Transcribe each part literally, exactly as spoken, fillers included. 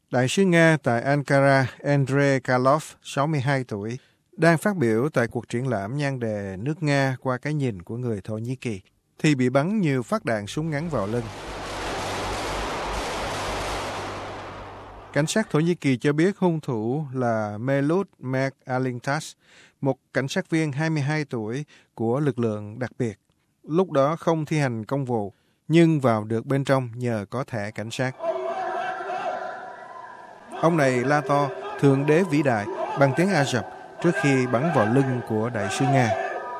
Đại sứ Nga tại Ankara Andrei Karlov, sáu mươi hai tuổi, đang phát biểu tại cuộc triển lãm nhan đề nước Nga qua cái nhìn của người Thổ Nhĩ Kỳ, thì bị bắn nhiều phát đạn súng ngắn vào lưng. Cảnh sát Thổ Nhĩ Kỳ cho biết hung thủ là Melut Meg Alintas, một cảnh sát viên hai mươi hai tuổi của lực lượng đặc biệt. Lúc đó không thi hành công vụ, nhưng vào được bên trong nhờ có thẻ cảnh sát. Ông này la to Thượng đế vĩ đại bằng tiếng Ả Rập trước khi bắn vào lưng của đại sứ Nga.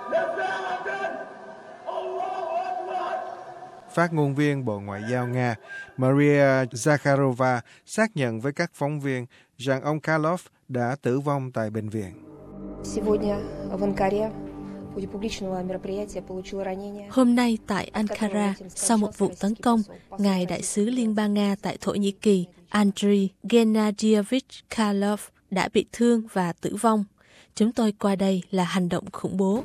Phát ngôn viên Bộ Ngoại giao Nga Maria Zakharova xác nhận với các phóng viên rằng ông Karlov đã tử vong tại bệnh viện. Hôm nay tại Ankara, sau một vụ tấn công, Ngài Đại sứ Liên bang Nga tại Thổ Nhĩ Kỳ Andriy Gennadievich Karlov đã bị thương và tử vong. Chúng tôi coi đây là hành động khủng bố.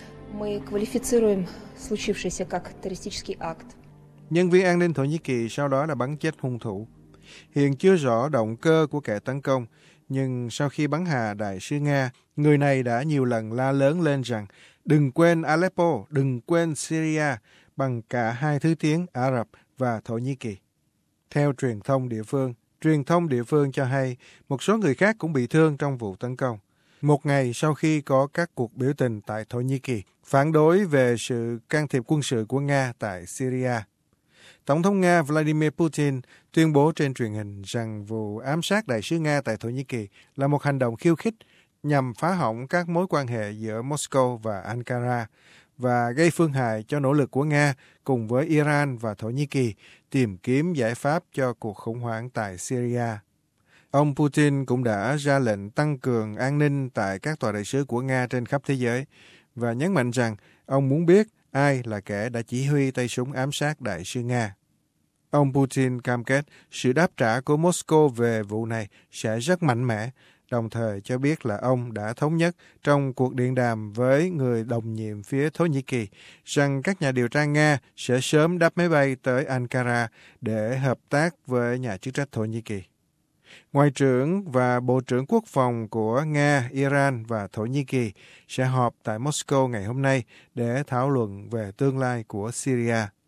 Nhân viên an ninh Thổ Nhĩ Kỳ sau đó đã bắn chết hung thủ. Hiện chưa rõ động cơ của kẻ tấn công, nhưng sau khi bắn hạ đại sứ Nga, người này đã nhiều lần la lớn lên rằng đừng quên Aleppo, đừng quên Syria bằng cả hai thứ tiếng Ả Rập và Thổ Nhĩ Kỳ. Theo truyền thông địa phương, truyền thông địa phương cho hay một số người khác cũng bị thương trong vụ tấn công. Một ngày sau khi có các cuộc biểu tình tại Thổ Nhĩ Kỳ, phản đối về sự can thiệp quân sự của Nga tại Syria. Tổng thống Nga Vladimir Putin tuyên bố trên truyền hình rằng vụ ám sát đại sứ Nga tại Thổ Nhĩ Kỳ là một hành động khiêu khích nhằm phá hỏng các mối quan hệ giữa Moscow và Ankara và gây phương hại cho nỗ lực của Nga cùng với Iran và Thổ Nhĩ Kỳ tìm kiếm giải pháp cho cuộc khủng hoảng tại Syria. Ông Putin cũng đã ra lệnh tăng cường an ninh tại các tòa đại sứ của Nga trên khắp thế giới và nhấn mạnh rằng ông muốn biết ai là kẻ đã chỉ huy tay súng ám sát đại sứ Nga. Ông Putin cam kết sự đáp trả của Moscow về vụ này sẽ rất mạnh mẽ, đồng thời cho biết là ông đã thống nhất trong cuộc điện đàm với người đồng nhiệm phía Thổ Nhĩ Kỳ rằng các nhà điều tra Nga sẽ sớm đáp máy bay tới Ankara để hợp tác với nhà chức trách Thổ Nhĩ Kỳ. Ngoại trưởng và Bộ trưởng Quốc phòng của Nga, Iran và Thổ Nhĩ Kỳ sẽ họp tại Moscow ngày hôm nay để thảo luận về tương lai của Syria.